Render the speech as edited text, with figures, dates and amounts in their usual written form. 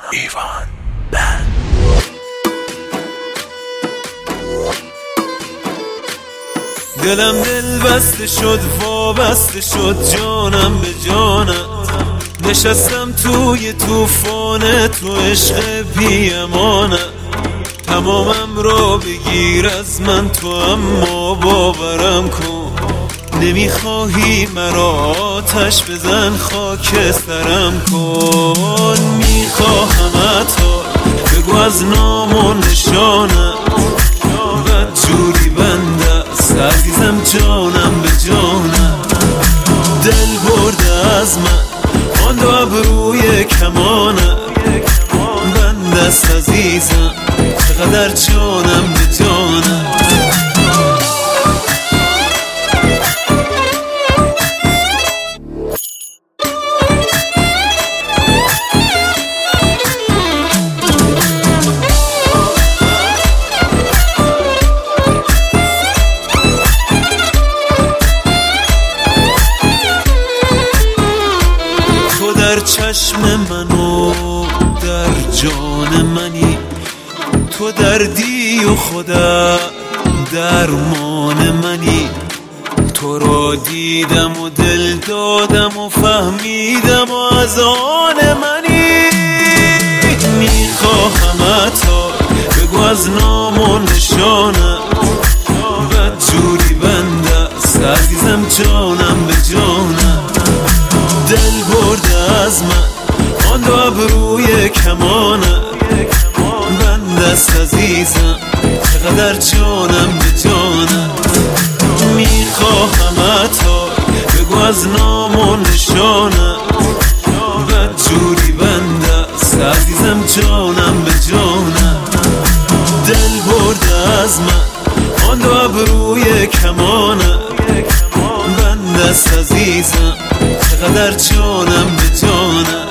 ایوان بند. دلم دل بسته شد وابسته شد جانم به جانت، نشستم توی توفان تو عشق بی امانت. تمامم را بگیر از من تو اما باورم کن، نمیخواهی مرا آتش بزن خاک سرم کن. میخواهمت بگو از نام و نشانم، بد جوری بنده است عزیزم جانم به جانم. دل برده از من آن دو ابروی کمانم، بنده است عزیزم چقدر جانم به جانم. در چشم منو در جان منی، تو دردی و خدا درمان منی. تو را دیدم و دل دادم و فهمیدم و از آن منی. میخواهمت بگو از نام و نشانم، بد جوری بنده است عزیزم جانم به جانم. دل برده از من آن دو ابروی کمانم، بنده است عزیزم چقدر جانم به جانم. میخواهمت بگو از نام و نشانم، بد جوری بنده است عزیزم جانم به جانم. دل برده از من آن دو ابروی کمانم، بنده است عزیزم چقدر جانم به جانم.